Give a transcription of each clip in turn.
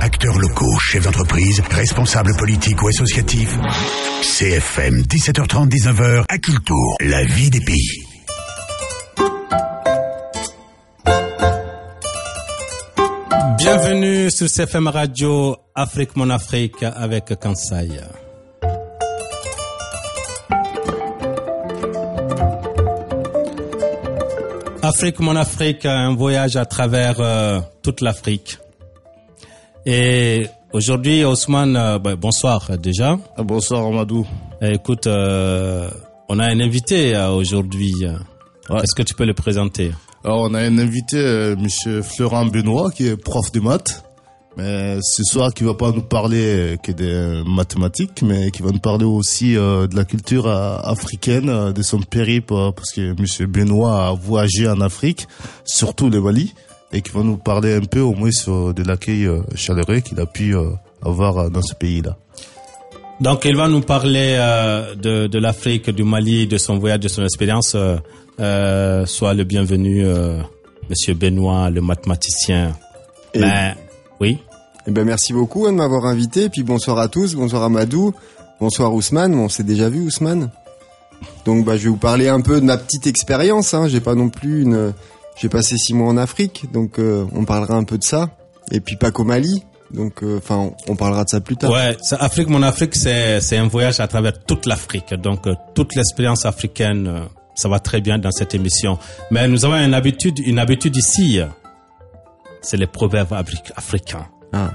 acteurs locaux, chefs d'entreprise, responsables politiques ou associatifs. CFM 17h30, 19h à Cultour, la vie des pays. Bienvenue sur CFM Radio Afrique Mon Afrique avec Kansai. Afrique Mon Afrique, un voyage à travers toute l'Afrique. Et aujourd'hui, Ousmane, bonsoir déjà. Bonsoir Amadou. Écoute, on a un invité aujourd'hui. Ouais. Est-ce que tu peux le présenter? Alors, on a un invité, monsieur Florent Benoît, qui est prof de maths. Mais ce soir, qui va pas nous parler que des mathématiques, mais qui va nous parler aussi de la culture africaine, de son périple, parce que monsieur Benoît a voyagé en Afrique, surtout le Mali, et qui va nous parler un peu au moins sur de l'accueil chaleureux qu'il a pu avoir dans ce pays-là. Donc, il va nous parler de l'Afrique, du Mali, de son voyage, de son expérience. Sois le bienvenu, monsieur Benoît, le mathématicien. Oui. Eh ben, merci beaucoup de m'avoir invité. Et puis bonsoir à tous, bonsoir Amadou, bonsoir Ousmane. On s'est déjà vu, Ousmane. Donc, je vais vous parler un peu de ma petite expérience. J'ai pas non plus j'ai passé 6 mois en Afrique, donc on parlera un peu de ça. Et puis pas qu'au Mali. Donc, on parlera de ça plus tard. Ouais, Afrique Mon Afrique, c'est un voyage à travers toute l'Afrique. Donc, toute l'expérience africaine, ça va très bien dans cette émission. Mais nous avons une habitude ici. C'est les proverbes africains. Ah.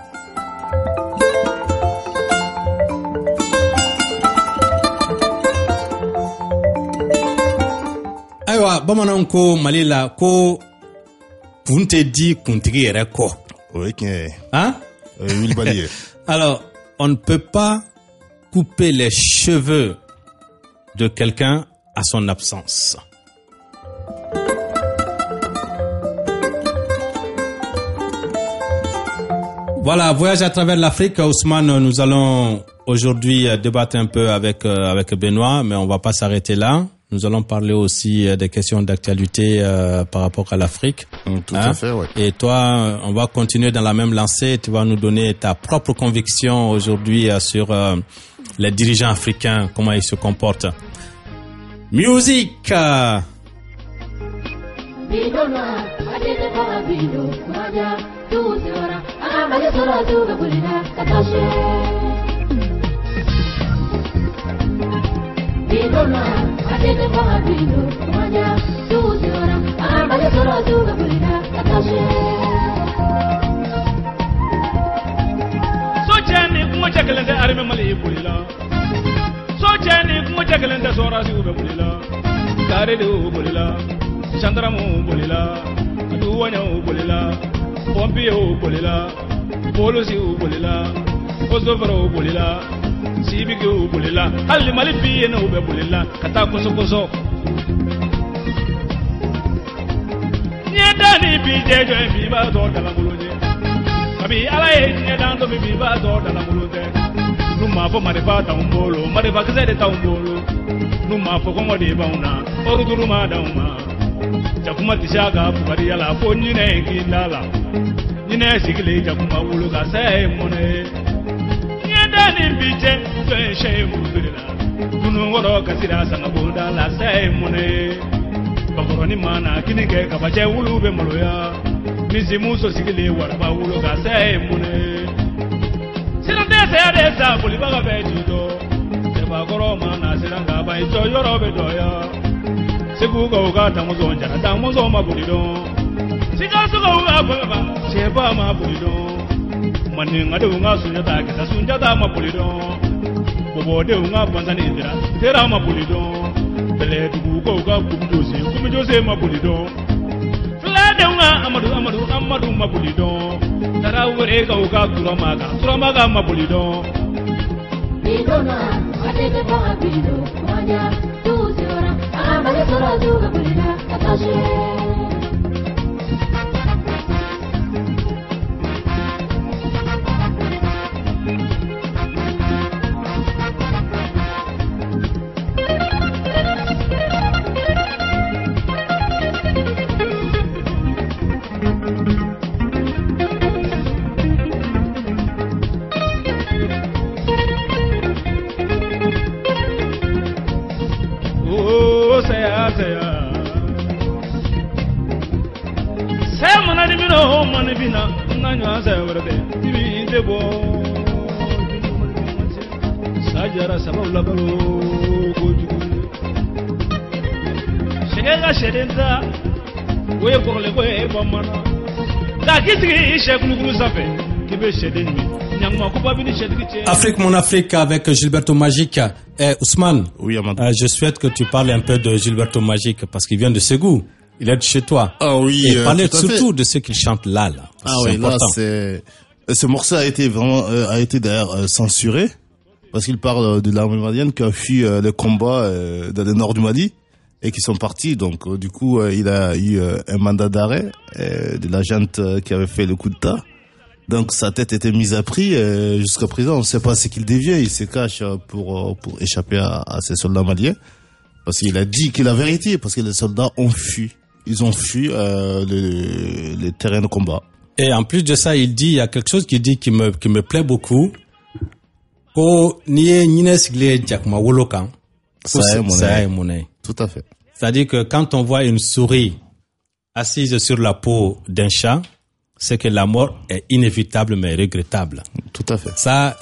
Aywa, bamanan ko Mali la ko kun te di kuntigi yɛrɛ kɔ. Oui, Hein? Oui, Balier. Alors, on ne peut pas couper les cheveux de quelqu'un à son absence. Voilà, voyage à travers l'Afrique. Ousmane, nous allons aujourd'hui débattre un peu avec Benoît, mais on va pas s'arrêter là. Nous allons parler aussi des questions d'actualité par rapport à l'Afrique. Tout à fait, oui. Et toi, on va continuer dans la même lancée. Tu vas nous donner ta propre conviction aujourd'hui sur les dirigeants africains, comment ils se comportent. Musique. Sojani kuma jagalende arme mali bulila Sojani kuma jagalende sorasi ube bulila Kare de bulila Chandramu bulila Aduwanya bulila Pompiye bulila Polosi bulila Kosovaro bulila Sibiki bulila Hali mali biye na ube bulila Kata koso koso Nyedani bije jo biba do dala buluje Abi ala ye nyedando biba do dala buluje Numa fo marifa ta umbolo marifa kizede ta umbolo Numa fo komo de bauna oruduru ma dauma Jakuma tishaga bari yala fo nyine kindala Nyine sigile jakuma wulu ka sai mone Nyedani bije jo she mubirila Dunu woro kasira sanga bonda la sai mone Bakoroni mana kinike kabache wulu be moloya Misi muso sigile waraba wulu ka sai mune Sirande se de sa buli baga be judo Se bakoro mana siranga ba ito yoro be doya Segu go ga tamuzo njara tamuzo mabulido Siga sugo ga baba sheba mabulido Mani ngadu nga sunyata kita sunyata mabulido Bobo de nga banzani indira tera mabulido Bele dugu ko ga kumjose mabulido Flade nga amadu mabulido Tarawere ga turamaga mabulido Bidona atete kwa bido Manya tuziora Amale tora duga bulina Katashe Nanya Savrade, Tibi Debo, Sajara Sabula Balo, Shega Shedenda, we pour le way Bamana. La Kitri, Chef Mugulu Safe, qui veut Shedeni. Afrique, mon Afrique, avec Gilberto Magique. Ousmane, Oui, Amadou. je souhaite que tu parles un peu de Gilberto Magique parce qu'il vient de Ségou. Il est de chez toi. Ah oui, Et parlez tout à fait. surtout de ce qu'il chante là. Ah oui, là, ce morceau a été vraiment, d'ailleurs censuré parce qu'il parle de l'armée malienne qui a fui le combat dans le nord du Mali et qui sont partis. Donc, du coup, il a eu un mandat d'arrêt de l'agent qui avait fait le coup d'État. Donc, sa tête était mise à prix jusqu'à présent. On ne sait pas ce qu'il dévient. Il se cache pour échapper à ces soldats maliens parce qu'il a dit que la vérité, parce que les soldats ont fui. Ils ont fui les terrains de combat. Et en plus de ça, il dit, il y a quelque chose qu'il dit qui me plaît beaucoup. Ko niye nyine sigle jakma wolokan. Ça est monnaie. Tout à fait. C'est-à-dire que quand on voit une souris assise sur la peau d'un chat, c'est que la mort est inévitable mais regrettable. Tout à fait. Ça.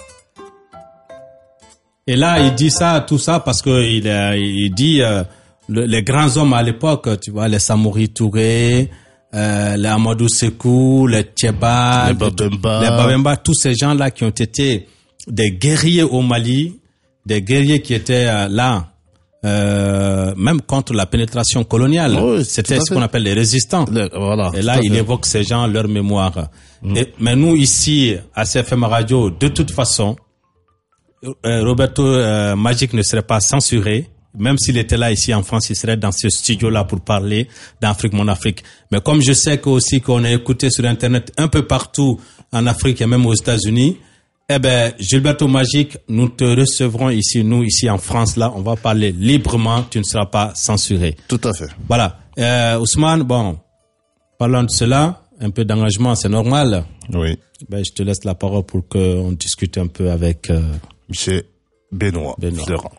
Et là, il dit ça, tout ça parce que il dit les grands hommes à l'époque, tu vois, les Samori Touré, les Amadou Sékou, les Tcheba, les Babemba, tous ces gens-là qui ont été des guerriers au Mali, des guerriers qui étaient là, même contre la pénétration coloniale. Oui, c'était ce qu'on appelle les résistants. Voilà. Et là, il évoque ces gens, leur mémoire. Mais nous, ici, à CFM Radio, de toute façon, Roberto Magique ne serait pas censuré. Même s'il était là ici en France, il serait dans ce studio-là pour parler d'Afrique, mon Afrique. Mais comme je sais aussi qu'on est écouté sur Internet un peu partout en Afrique et même aux États-Unis, eh ben, Gilberto Magique, nous te recevrons ici, nous, ici en France, là, on va parler librement, tu ne seras pas censuré. Tout à fait. Voilà. Ousmane, bon, parlant de cela, un peu d'engagement, c'est normal. Oui. Ben, je te laisse la parole pour qu'on discute un peu avec Monsieur Benoît. Florent.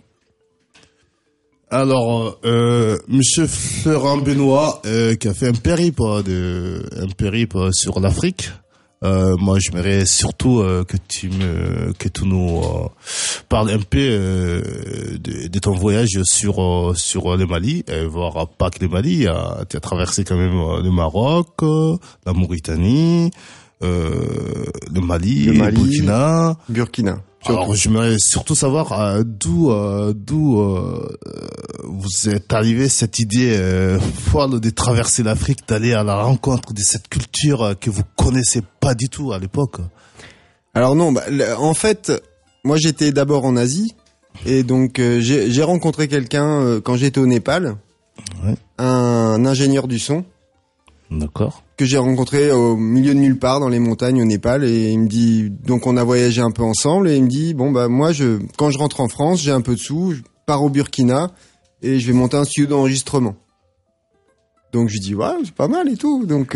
Alors, Monsieur Florent Benoît, qui a fait un périple sur l'Afrique. Moi, j'aimerais surtout que tu nous parles un peu de ton voyage sur le Mali, voire pas que le Mali. Tu as traversé quand même le Maroc, la Mauritanie, le Mali, Burkina. Alors, j'aimerais surtout savoir d'où vous êtes arrivé cette idée folle de traverser l'Afrique, d'aller à la rencontre de cette culture que vous connaissez pas du tout à l'époque. Alors non, en fait, moi j'étais d'abord en Asie et donc j'ai rencontré quelqu'un quand j'étais au Népal, Ouais. un ingénieur du son. D'accord. Que j'ai rencontré au milieu de nulle part dans les montagnes au Népal et il me dit, donc on a voyagé un peu ensemble et il me dit, bon bah moi quand je rentre en France, j'ai un peu de sous, je pars au Burkina et je vais monter un studio d'enregistrement. Donc je lui dis, ouais, c'est pas mal et tout. Donc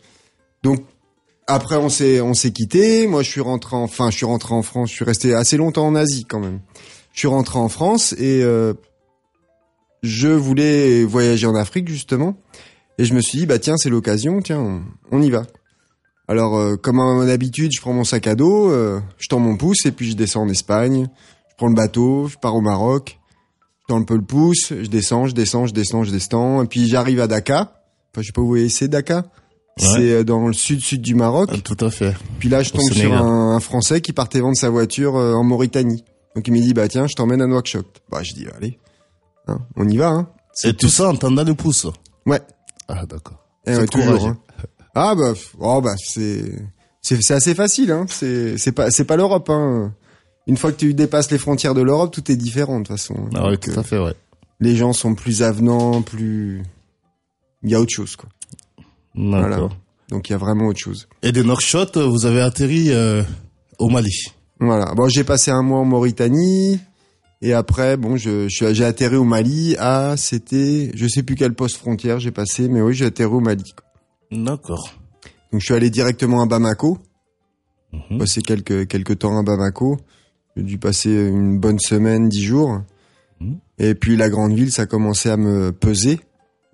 après on s'est quitté, moi je suis rentré en France, je suis resté assez longtemps en Asie quand même. Je suis rentré en France et je voulais voyager en Afrique justement. Et je me suis dit, bah tiens, c'est l'occasion, tiens, on y va. Alors, comme à mon habitude, je prends mon sac à dos, je tends mon pouce et puis je descends en Espagne. Je prends le bateau, je pars au Maroc, je tends un peu le pouce, je descends. Et puis j'arrive à Dakar. Enfin, je sais pas où c'est Dakar. Ouais. C'est dans le sud du Maroc. Tout à fait. Puis là, je tombe sur un Français qui partait vendre sa voiture en Mauritanie. Donc il me dit, bah tiens, je t'emmène à Nouakchott. Bah je dis, allez, hein, on y va. Hein. Et tout ça en tendant le pouce. Ouais. Ah d'accord. Eh ouais, toujours. Hein. Ah bah c'est assez facile. Hein. C'est pas l'Europe. Hein. Une fois que tu dépasses les frontières de l'Europe, tout est différent de toute façon. Ah oui, tout à fait, ouais. Les gens sont plus avenants, il y a autre chose quoi. D'accord. Voilà. Donc il y a vraiment autre chose. Et de Nouakchott, vous avez atterri au Mali. Voilà. Bon, j'ai passé un mois en Mauritanie. Et après, bon, j'ai atterri au Mali. C'était, je sais plus quel poste frontière j'ai passé, mais oui, j'ai atterri au Mali. D'accord. Donc je suis allé directement à Bamako. Passé quelques temps à Bamako. J'ai dû passer une bonne semaine, 10 jours. Et puis la grande ville, ça commençait à me peser. Hein.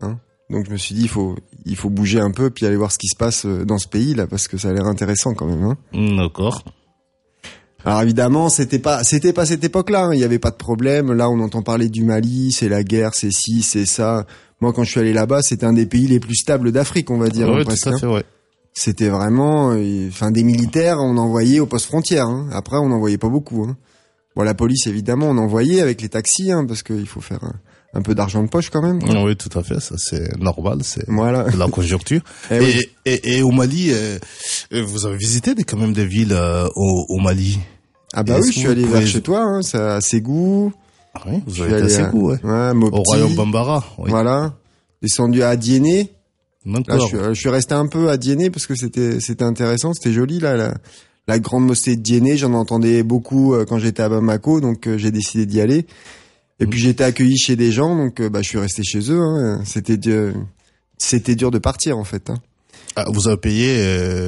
Donc je me suis dit il faut bouger un peu puis aller voir ce qui se passe dans ce pays là parce que ça a l'air intéressant quand même. Hein. D'accord. Alors évidemment c'était pas cette époque-là. Hein. Il y avait pas de problème. Là on entend parler du Mali, c'est la guerre, c'est ci, c'est ça. Moi quand je suis allé là-bas c'était un des pays les plus stables d'Afrique on va dire. Ouais, presque, tout à fait, ouais. C'était vraiment, des militaires on envoyait aux postes frontières. Hein. Après on n'en voyait pas beaucoup. Hein. Bon la police évidemment on envoyait avec les taxis hein, parce qu'il faut faire un peu d'argent de poche quand même. Quoi. Oui, tout à fait, ça c'est normal, c'est voilà. la conjoncture. Oui. Et au Mali, vous avez visité quand même des villes au Mali. Ah bah oui, je suis allé vers chez toi, hein, à Ségou. Ah oui, vous avez été à Ségou, ouais. Ouais, Mopti. Au royaume Bambara. Oui. Voilà. Descendu à Diené. Là, D'accord. je suis resté un peu à Diené parce que c'était intéressant, c'était joli là, la grande mosquée de Diené. J'en entendais beaucoup quand j'étais à Bamako, donc j'ai décidé d'y aller. Et puis j'étais accueilli chez des gens, donc je suis resté chez eux. Hein. C'était dur de partir en fait. Hein. Ah, vous avez payé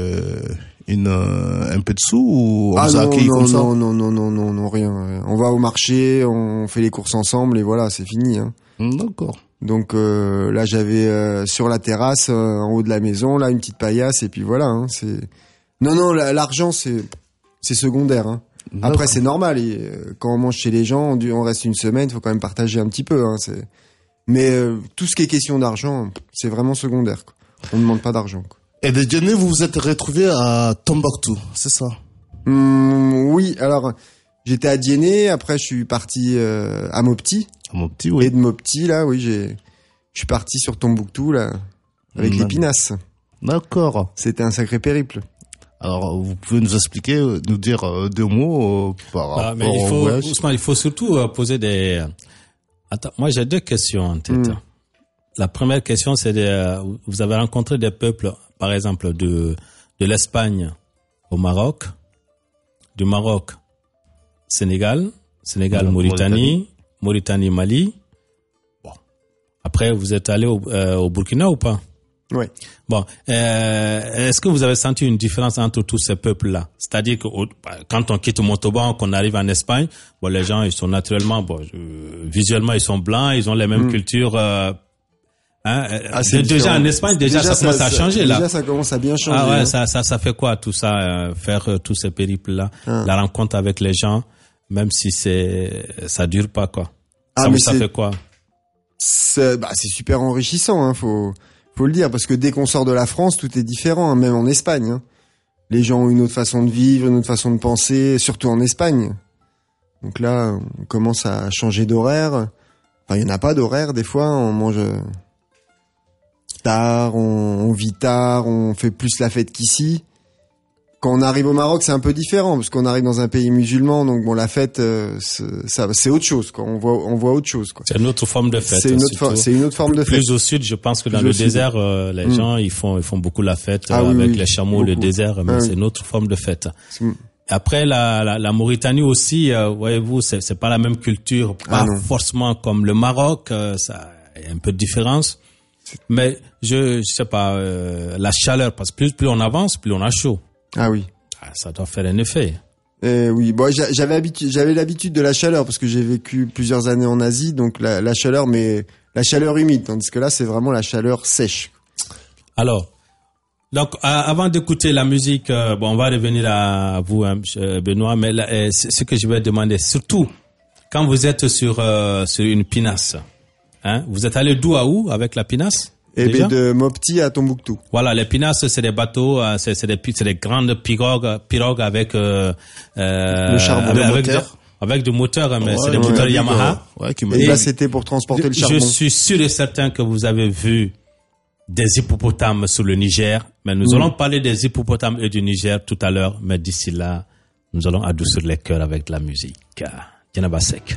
un peu de sous ou on vous a accueilli comme ça? Non, rien. On va au marché, on fait les courses ensemble et voilà, c'est fini. Hein. D'accord. Donc là j'avais sur la terrasse en haut de la maison là une petite paillasse et puis voilà. Hein, c'est non l'argent c'est secondaire. Hein. Après c'est normal. Et, quand on mange chez les gens, on reste une semaine, faut quand même partager un petit peu. Hein, mais tout ce qui est question d'argent, c'est vraiment secondaire. Quoi. On ne demande pas d'argent. Quoi. Et de Diené, vous vous êtes retrouvé à Tombouctou, c'est ça? Oui. Alors j'étais à Diené, après je suis parti à Mopti. À Mopti, oui. Et de Mopti là, oui, je suis parti sur Tombouctou là avec les pinasses. D'accord. C'était un sacré périple. Alors, vous pouvez nous expliquer, nous dire 2 mots par rapport mais Ousmane, il faut surtout poser des... Attends, moi j'ai 2 questions en tête. La première question, c'est vous avez rencontré des peuples, par exemple, de l'Espagne au Maroc, du Maroc, Sénégal, Mauritanie, Mali. Bon. Après, vous êtes allé au Burkina ou pas? Oui. Bon, est-ce que vous avez senti une différence entre tous ces peuples-là? C'est-à-dire que quand on quitte Montauban, qu'on arrive en Espagne, bon, les gens, ils sont naturellement, visuellement, ils sont blancs, ils ont les mêmes cultures. Déjà en Espagne, ça commence à changer là. Déjà, ça commence à bien changer. Ah ouais, hein. ça fait quoi tout ça, faire tous ces périples-là, la rencontre avec les gens, même si ça dure pas quoi. Ça fait quoi? C'est super enrichissant, hein, faut le dire, parce que dès qu'on sort de la France, tout est différent, hein, même en Espagne. Hein. Les gens ont une autre façon de vivre, une autre façon de penser, surtout en Espagne. Donc là, on commence à changer d'horaire. Enfin, il n'y en a pas d'horaire, des fois, on mange tard, on vit tard, on fait plus la fête qu'ici. Quand on arrive au Maroc, c'est un peu différent, parce qu'on arrive dans un pays musulman, donc bon, la fête, c'est autre chose, quoi. On voit autre chose, quoi. C'est une autre forme de fête. C'est une autre forme de fête. Plus au sud, je pense que dans le désert, les gens, ils font beaucoup la fête avec les chameaux, le désert, mais c'est une autre forme de fête. Après, la Mauritanie aussi, voyez-vous, c'est pas la même culture, pas forcément comme le Maroc, ça y a un peu de différence. Mais je sais pas, la chaleur, parce que plus on avance, plus on a chaud. Ah oui. Ça doit faire un effet. Oui, bon, j'avais l'habitude de la chaleur parce que j'ai vécu plusieurs années en Asie, donc la chaleur, mais la chaleur humide, tandis que là, c'est vraiment la chaleur sèche. Alors, donc, avant d'écouter la musique, on va revenir à vous, hein, Benoît, mais là, ce que je vais demander, surtout quand vous êtes sur une pinasse, hein, vous êtes allé d'où à où avec la pinasse? Et bien de Mopti à Tombouctou. Voilà, les pinasses, c'est des bateaux, c'est des grandes pirogues avec le charbon avec du moteur, mais c'est des moteurs Yamaha. Et là, c'était pour transporter le charbon. Je suis sûr et certain que vous avez vu des hippopotames sur le Niger, mais nous allons parler des hippopotames et du Niger tout à l'heure, mais d'ici là, nous allons adoucir les cœurs avec de la musique. Djenaba Seck.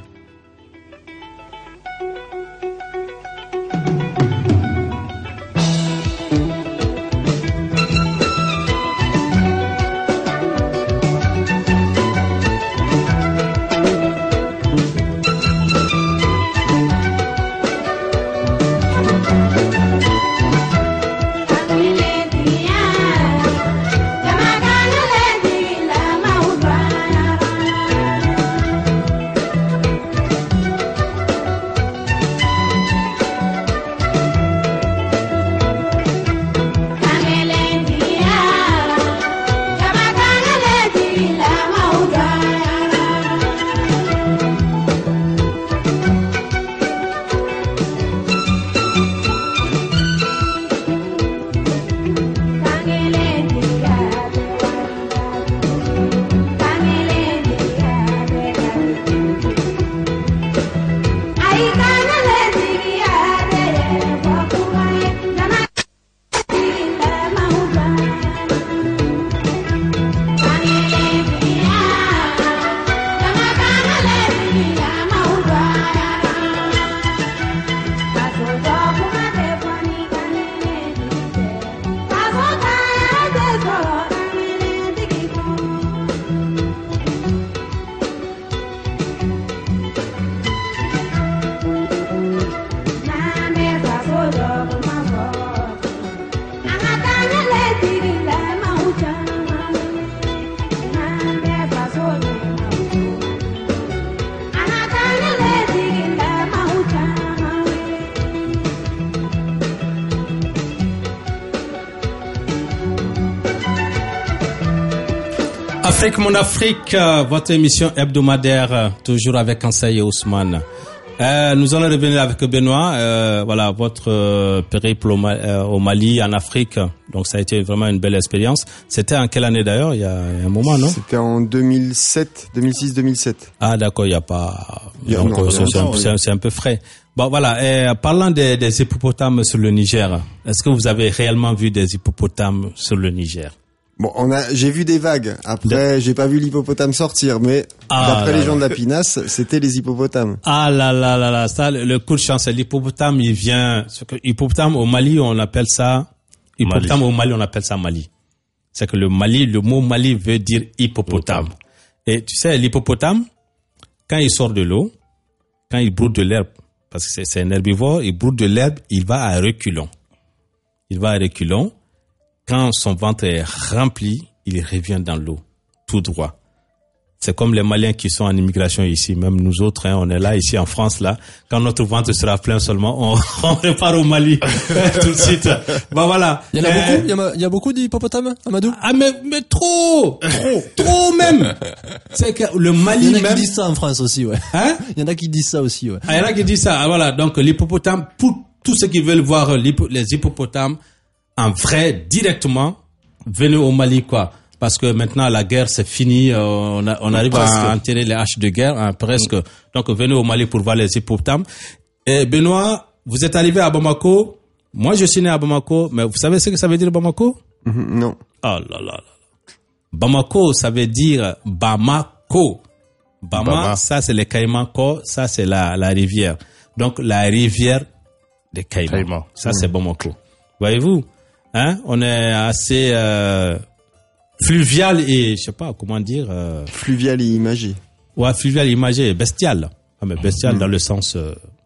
Afrique, mon Afrique, votre émission hebdomadaire, toujours avec Ansay et Ousmane. Nous allons revenir avec Benoît. Voilà, votre périple au Mali, en Afrique. Donc, ça a été vraiment une belle expérience. C'était en quelle année d'ailleurs? Il y a un moment, non? C'était en 2006-2007. Ah, d'accord, il n'y a pas... Donc, non, c'est un peu frais. Bon, voilà. Parlant des hippopotames sur le Niger, est-ce que vous avez réellement vu des hippopotames sur le Niger? Bon, j'ai vu des vagues. Après, j'ai pas vu l'hippopotame sortir, mais d'après les gens de la Pinasse, c'était les hippopotames. Ah là, ça, le coup de chance, l'hippopotame, il vient, hippopotame au Mali, on appelle ça, hippopotame au Mali, on appelle ça Mali. C'est que le mot Mali veut dire hippopotame. Et tu sais, l'hippopotame, quand il sort de l'eau, quand il broute de l'herbe, parce que c'est un herbivore, il broute de l'herbe, il va à reculons. Quand son ventre est rempli, il revient dans l'eau, tout droit. C'est comme les Maliens qui sont en immigration ici, même nous autres, on est là, ici en France, là. Quand notre ventre sera plein seulement, on repart au Mali, tout de suite. Bon, voilà. Il y en a beaucoup, il y a beaucoup d'hippopotames, Amadou? Ah, mais trop même. C'est que le Mali même. Il y en a qui disent ça en France aussi, ouais. Hein? Il y en a qui disent ça aussi, ouais. Ah, il y en a qui disent ça. Ah, voilà. Donc, l'hippopotame, pour tous ceux qui veulent voir les hippopotames, en vrai, directement, venez au Mali, quoi. Parce que maintenant, la guerre, c'est fini. On arrive à enterrer les haches de guerre, hein, presque. Donc, venez au Mali pour voir les hippopotames. Et Benoît, vous êtes arrivé à Bamako. Moi, je suis né à Bamako. Mais vous savez ce que ça veut dire, Bamako? Non. Oh là là. Bamako, ça veut dire Bamako. Bama, ça, c'est les Caïmans. Ko, ça, c'est la rivière. Donc, la rivière des Caïmans. Ça, c'est Bamako. Voyez-vous? Hein? On est assez fluvial et je sais pas comment dire. Fluvial et imagé. Ouais, fluvial et imagé, bestial. Ah, mais bestial dans le sens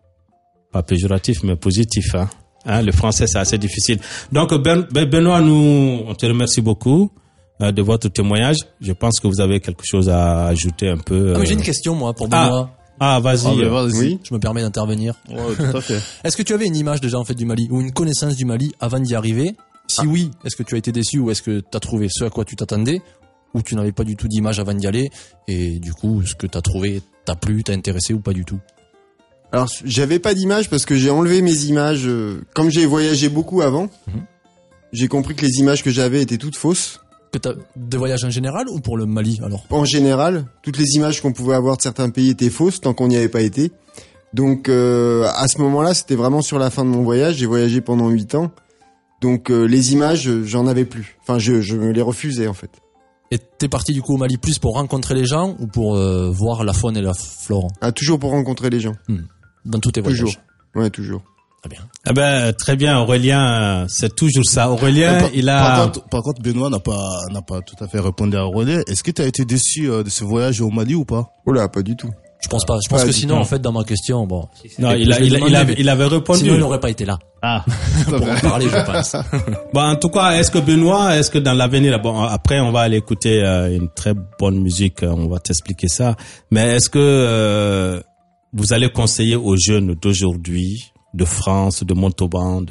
pas péjoratif mais positif. Hein? Le français c'est assez difficile. Donc Benoît, on te remercie beaucoup de votre témoignage. Je pense que vous avez quelque chose à ajouter un peu. Ah, mais j'ai une question moi pour Benoît. Vas-y. Oui. Je me permets d'intervenir. Ouais, tout à fait. Est-ce que tu avais une image déjà en fait du Mali ou une connaissance du Mali avant d'y arriver? Si oui, est-ce que tu as été déçu ou est-ce que tu as trouvé ce à quoi tu t'attendais ou tu n'avais pas du tout d'image avant d'y aller et du coup, ce que tu as trouvé t'a plu, t'a intéressé ou pas du tout? Alors, j'avais pas d'image parce que j'ai enlevé mes images. Comme j'ai voyagé beaucoup avant, j'ai compris que les images que j'avais étaient toutes fausses. De voyage en général ou pour le Mali alors? En général, toutes les images qu'on pouvait avoir de certains pays étaient fausses tant qu'on n'y avait pas été. Donc, à ce moment-là, c'était vraiment sur la fin de mon voyage. J'ai voyagé pendant 8 ans. Donc les images, j'en avais plus. Enfin, je me les refusais en fait. Et t'es parti du coup au Mali plus pour rencontrer les gens ou pour voir la faune et la flore? Ah, toujours pour rencontrer les gens. Dans tous tes voyages? Toujours. Ouais, toujours. Très bien. Eh ben, très bien, Aurélien, c'est toujours ça. Aurélien, il a... Par contre, Benoît n'a pas tout à fait répondu à Aurélien. Est-ce que tu as été déçu de ce voyage au Mali ou pas? Oh là, pas du tout. Je pense pas. Je pense que sinon, en fait, dans ma question, bon. Non, il avait répondu. Sinon, il n'aurait pas été là. Ah. Pour en parler, je pense. Bon, en tout cas, est-ce que dans l'avenir, bon, après, on va aller écouter une très bonne musique, on va t'expliquer ça. Mais est-ce que vous allez conseiller aux jeunes d'aujourd'hui, de France, de Montauban,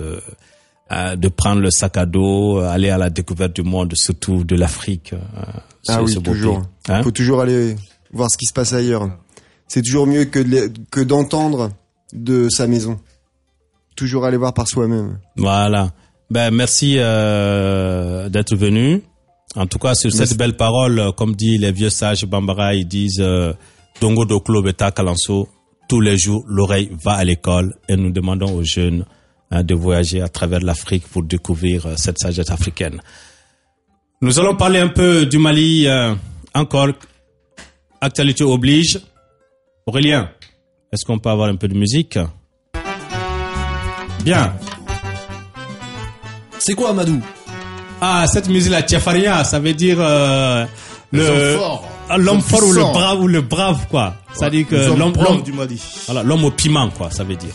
de prendre le sac à dos, aller à la découverte du monde, surtout de l'Afrique? Ah oui, toujours. Il faut toujours aller voir ce qui se passe ailleurs. C'est toujours mieux que d'entendre de sa maison. Toujours aller voir par soi-même. Voilà. Ben merci d'être venu. En tout cas, sur cette belle parole, comme dit les vieux sages Bambara, ils disent Dongo Doklo Beta Kalanso. Tous les jours, l'oreille va à l'école et nous demandons aux jeunes de voyager à travers l'Afrique pour découvrir cette sagesse africaine. Nous allons parler un peu du Mali encore. Actualité oblige. Aurélien, est-ce qu'on peut avoir un peu de musique? Bien. C'est quoi, Amadou? Ah, cette musique-là, Tchafaria, ça veut dire l'homme fort ou le brave, quoi. Ça dit que l'homme du Mali. Voilà, l'homme au piment, quoi, ça veut dire.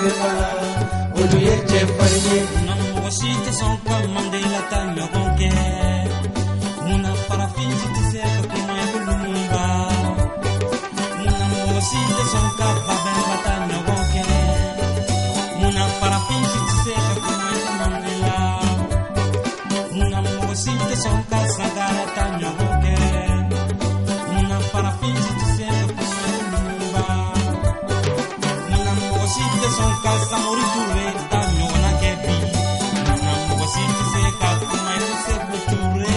babeba odu ye chefarye nan mo site son kam mandela tan yo gonke muna parafin site se ko mo e lumumba muna mo site son kam babeba tan yo gonke muna parafin site se ko mo e mandela muna mo site son kam sagara tan yo gonke muna parafin site se ko mo e lumumba muna mo site son kam samori touré tan yo na kebi muna mo site se ka ko mo e se ko touré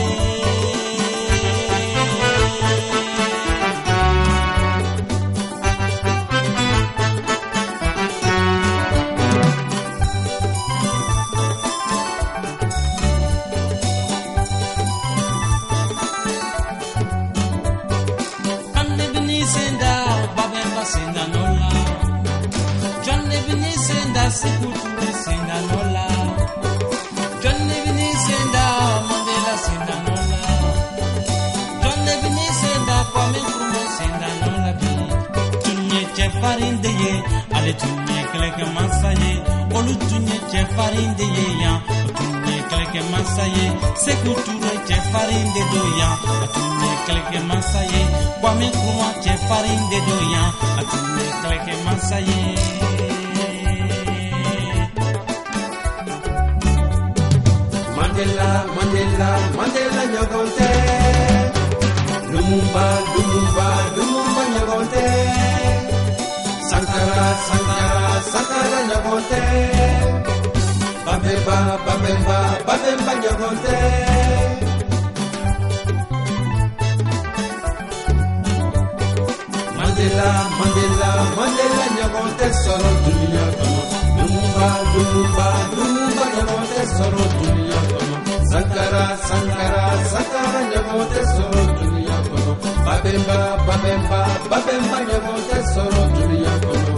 Johnny Bini Senda, Babemba Senda Nola. Johnny Bini Senda, Sekutu Senda Nola. Johnny Bini Senda, Mandela Senda Nola. Johnny Bini Senda, Kwame Nkrumah Senda Nola bi. Tunye Chefarinde ye, ale tunye keleke masaye. Olu tunye Chefarinde ye ya, tunye keleke masaye. Sekutu Chefarinde do ya, tunye keleke masaye. Kwame Nkrumah Chefarinde do ya, tunye keleke masaye. Mandela, Mandela, Mandela nyogonte. Lumumba, Lumumba, Lumumba nyogonte. Sankara, Sankara, Sankara nyogonte. Babemba, Babemba, Babemba nyogonte. Mandela, Mandela, Mandela nyogonte soro dunia kono. Lumumba, Lumumba, Lumumba nyogonte soro dunia kono. Sankara, Sankara, Sankara nyogonte soro dunia kono. Babemba, Babemba, Babemba nyogonte soro dunia kono.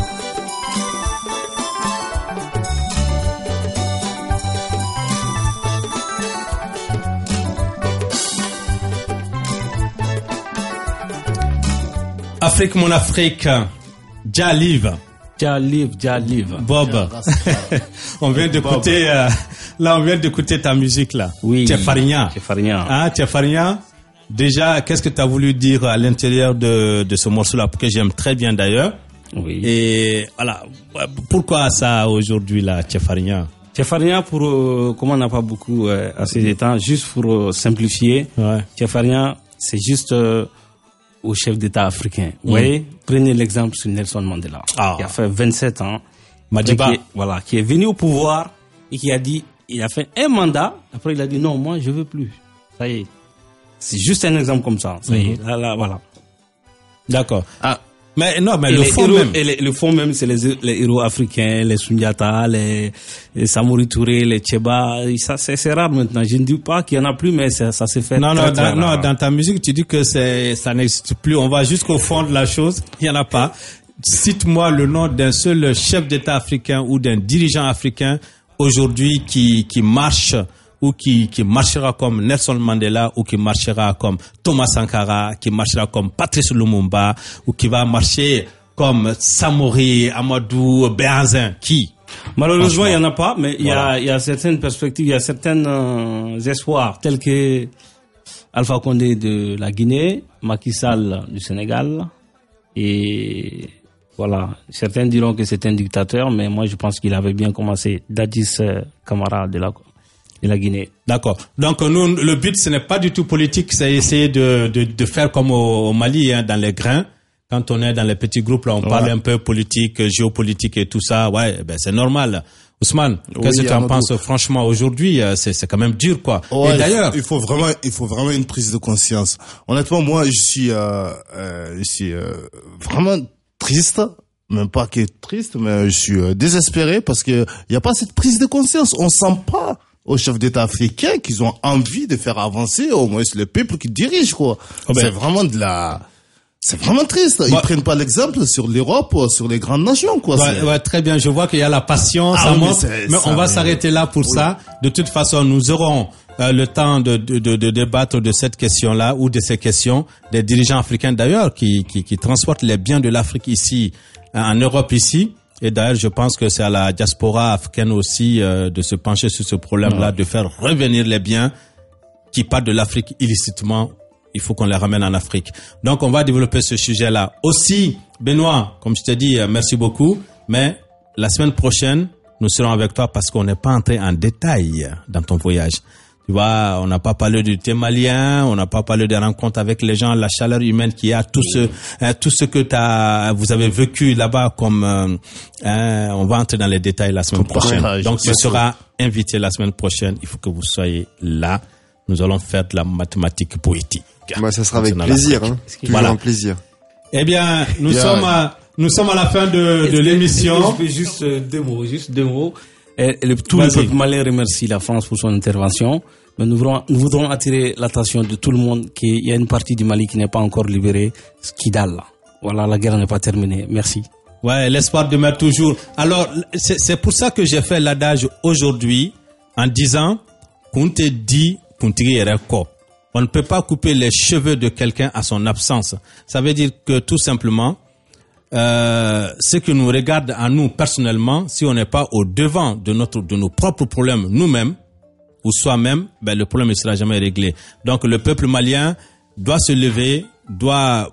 Afrique, mon Afrique, Jaliv. Jaliv. Bob, on vient d'écouter, là, on vient d'écouter ta musique, là. Oui. Tchefarnia. Ah, Tchefarnia. Déjà, qu'est-ce que tu as voulu dire à l'intérieur de ce morceau-là, que j'aime très bien d'ailleurs. Oui. Et voilà, pourquoi ça aujourd'hui, là, Tchefarnia? Tchefarnia, pour, comme on n'a pas beaucoup assez de temps, juste pour simplifier, Ouais. Tchefarnia, c'est juste au chef d'État africain. Vous voyez, prenez l'exemple sur Nelson Mandela, qui a fait 27 ans, Madiba. qui est venu au pouvoir et qui a dit, il a fait un mandat, après il a dit non, moi je veux plus. Ça y est. C'est juste un exemple comme ça. Ça y est. Là, voilà. D'accord. Ah. Mais non, mais Et le les fond héros, même. et le fond même, c'est les héros africains, les Sundiata, les Samori Touré, les Tcheba. Ça, c'est rare maintenant. Je ne dis pas qu'il y en a plus, mais ça s'est fait. Non, très, très non, rare. dans ta musique, tu dis que ça n'existe plus. On va jusqu'au fond de la chose. Il y en a pas. Cite-moi le nom d'un seul chef d'État africain ou d'un dirigeant africain aujourd'hui qui marche ou qui marchera comme Nelson Mandela ou qui marchera comme Thomas Sankara, qui marchera comme Patrice Lumumba ou qui va marcher comme Samori, Amadou, Béhanzin. Qui? Malheureusement, il n'y en a pas, mais Voilà. il y a certaines perspectives, il y a certains espoirs, tels que Alpha Condé de la Guinée, Macky Sall du Sénégal, et voilà. Certains diront que c'est un dictateur, mais moi je pense qu'il avait bien commencé. Dadis Camara de la Guinée. D'accord. Donc nous, le but ce n'est pas du tout politique, c'est essayer de faire comme au Mali, hein, dans les grains. Quand on est dans les petits groupes là, on parle un peu politique, géopolitique et tout ça. Ouais, ben c'est normal. Ousmane, qu'est-ce que tu en penses franchement aujourd'hui? C'est quand même dur, quoi. Ouais, et d'ailleurs, il faut vraiment une prise de conscience. Honnêtement, moi, je suis vraiment triste. Même pas que triste, mais je suis désespéré parce que il y a pas cette prise de conscience. On sent pas aux chefs d'État africains qu'ils ont envie de faire avancer au moins le peuple qui dirige, quoi. C'est vraiment c'est vraiment triste. Ils prennent pas l'exemple sur l'Europe, sur les grandes nations, quoi. Ouais, très bien. Je vois qu'il y a la passion, ça monte. Mais on va s'arrêter là pour ça. De toute façon, nous aurons le temps de débattre de cette question-là ou de ces questions des dirigeants africains d'ailleurs qui transportent les biens de l'Afrique ici, en Europe ici. Et d'ailleurs, je pense que c'est à la diaspora africaine aussi de se pencher sur ce problème-là, de faire revenir les biens qui partent de l'Afrique illicitement. Il faut qu'on les ramène en Afrique. Donc, on va développer ce sujet-là. Aussi, Benoît, comme je t'ai dit, merci beaucoup. Mais la semaine prochaine, nous serons avec toi parce qu'on n'est pas entré en détail dans ton voyage. Tu vois, on n'a pas parlé du thé malien, on n'a pas parlé des rencontres avec les gens, la chaleur humaine qu'il y a, tout ce que vous avez vécu là-bas comme, on va entrer dans les détails la semaine prochaine. Donc, tu seras invité la semaine prochaine. Il faut que vous soyez là. Nous allons faire de la mathématique poétique. Bah, ça sera avec plaisir, hein. Toujours un plaisir. Eh bien, nous sommes à la fin de l'émission. Je fais juste deux mots. Tout le peuple malien remercie la France pour son intervention. Mais nous voudrons attirer l'attention de tout le monde qu'il y a une partie du Mali qui n'est pas encore libérée, Kidal. Voilà, la guerre n'est pas terminée. Merci. Ouais, l'espoir demeure toujours. Alors, c'est pour ça que j'ai fait l'adage aujourd'hui en disant qu'on te dit qu'on tire quoi. On ne peut pas couper les cheveux de quelqu'un à son absence. Ça veut dire que tout simplement, ce qui nous regarde à nous personnellement, si on n'est pas au devant de nos propres problèmes nous-mêmes ou soi-même, ben le problème ne sera jamais réglé. Donc le peuple malien doit se lever, doit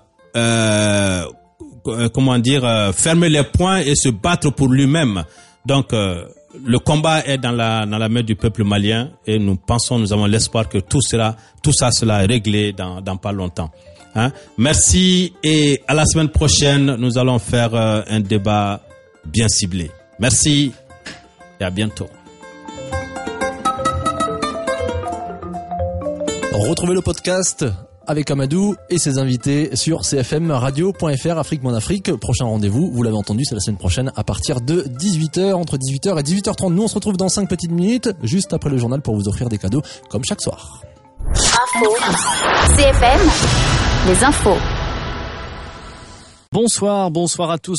fermer les poings et se battre pour lui-même. Donc le combat est dans la main du peuple malien et nous avons l'espoir que tout ça sera réglé dans pas longtemps. Hein? Merci et à la semaine prochaine, nous allons faire un débat bien ciblé. Merci et à bientôt. Retrouvez le podcast avec Amadou et ses invités sur cfmradio.fr Afrique Mon Afrique. Prochain rendez-vous, vous l'avez entendu, c'est la semaine prochaine à partir de 18h, entre 18h et 18h30. Nous, on se retrouve dans 5 petites minutes, juste après le journal pour vous offrir des cadeaux comme chaque soir. Info. CFM, les infos. Bonsoir à tous.